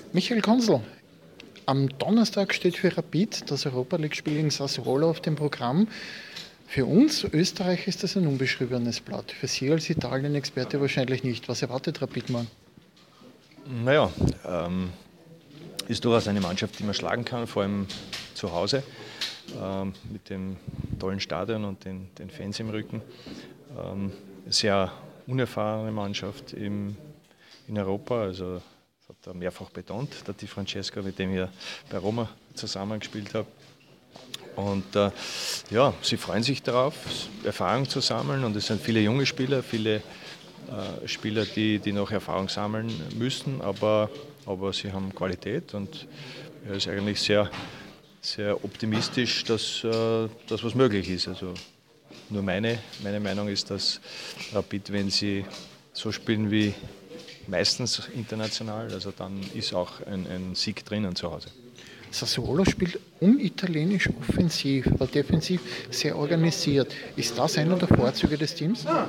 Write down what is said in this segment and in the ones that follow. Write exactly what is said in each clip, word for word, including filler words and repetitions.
Michael Konsel, am Donnerstag steht für Rapid das Europa League-Spiel gegen Sassuolo auf dem Programm. Für uns Österreich ist das ein unbeschriebenes Blatt. Für Sie als Italien-Experte wahrscheinlich nicht. Was erwartet Rapid morgen? Naja, ähm, ist durchaus eine Mannschaft, die man schlagen kann, vor allem zu Hause, ähm, mit dem tollen Stadion und den, den Fans im Rücken. Ähm, sehr unerfahrene Mannschaft im, in Europa, also das hat er mehrfach betont, der Di Francesco, mit dem ich bei Roma zusammengespielt habe. Und äh, ja, sie freuen sich darauf, Erfahrung zu sammeln, und es sind viele junge Spieler, viele äh, Spieler, die, die noch Erfahrung sammeln müssen, aber, aber sie haben Qualität, und er ist eigentlich sehr, sehr optimistisch, dass äh, das was möglich ist. Also nur meine, meine Meinung ist, dass Rapid, wenn sie so spielen wie meistens international, also dann ist auch ein, ein Sieg drinnen zu Hause. Sassuolo spielt unitalienisch offensiv, aber defensiv sehr organisiert. Ist das einer der Vorzüge des Teams? Äh,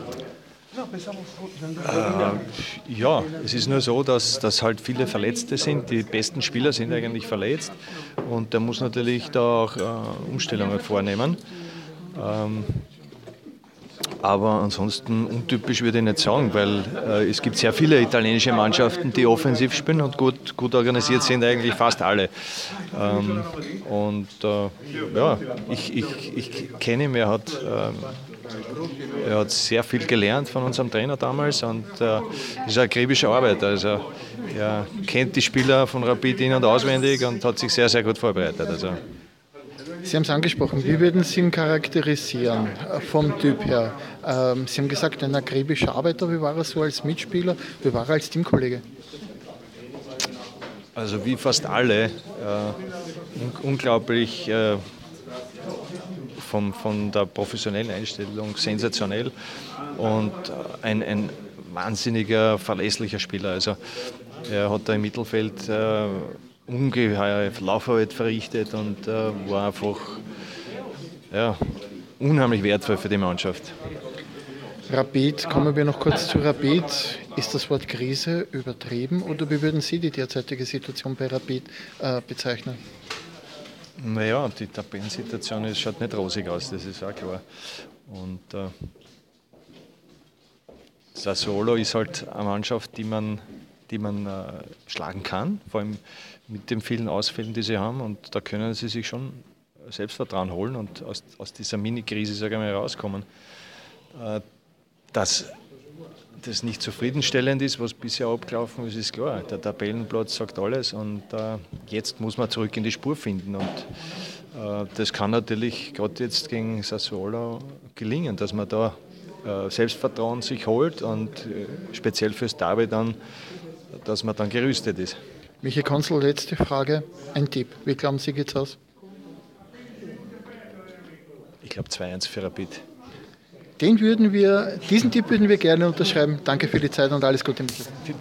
ja, es ist nur so, dass, dass halt viele Verletzte sind. Die besten Spieler sind eigentlich verletzt, und der muss natürlich da auch äh, Umstellungen vornehmen. Ähm, Aber ansonsten untypisch würde ich nicht sagen, weil äh, es gibt sehr viele italienische Mannschaften, die offensiv spielen und gut, gut organisiert sind, eigentlich fast alle. Ähm, und äh, ja, ich, ich, ich kenne ihn, er hat, äh, er hat sehr viel gelernt von unserem Trainer damals, und äh, ist eine akribische Arbeit. Also er kennt die Spieler von Rapid in- und auswendig und hat sich sehr, sehr gut vorbereitet. Also, Sie haben es angesprochen, wie würden Sie ihn charakterisieren vom Typ her? Ähm, Sie haben gesagt, ein akribischer Arbeiter, wie war er so als Mitspieler, wie war er als Teamkollege? Also wie fast alle, äh, un- unglaublich äh, vom, von der professionellen Einstellung sensationell, und ein, ein wahnsinniger, verlässlicher Spieler. Also er hat da im Mittelfeld äh, ungeheure Laufarbeit verrichtet und äh, war einfach ja, unheimlich wertvoll für die Mannschaft. Rapid, kommen wir noch kurz zu Rapid. Ist das Wort Krise übertrieben, oder wie würden Sie die derzeitige Situation bei Rapid äh, bezeichnen? Naja, die Tabellensituation ist, schaut nicht rosig aus, das ist auch klar. Und äh, Sassuolo ist halt eine Mannschaft, die man, die man äh, schlagen kann, vor allem mit den vielen Ausfällen, die sie haben. Und da können sie sich schon Selbstvertrauen holen und aus, aus dieser Mini-Krise, sage ich mal, rauskommen. Äh, dass das nicht zufriedenstellend ist, was bisher abgelaufen ist, ist klar. Der Tabellenplatz sagt alles, und äh, jetzt muss man zurück in die Spur finden. Und äh, das kann natürlich gerade jetzt gegen Sassuolo gelingen, dass man da äh, Selbstvertrauen sich holt, und äh, speziell fürs Derby dann, dass man dann gerüstet ist. Michael Konsel, letzte Frage. Ein Tipp. Wie glauben Sie, geht's aus? Ich glaube zwei eins für Rapid. Den würden wir, diesen Tipp würden wir gerne unterschreiben. Danke für die Zeit und alles Gute, Michael.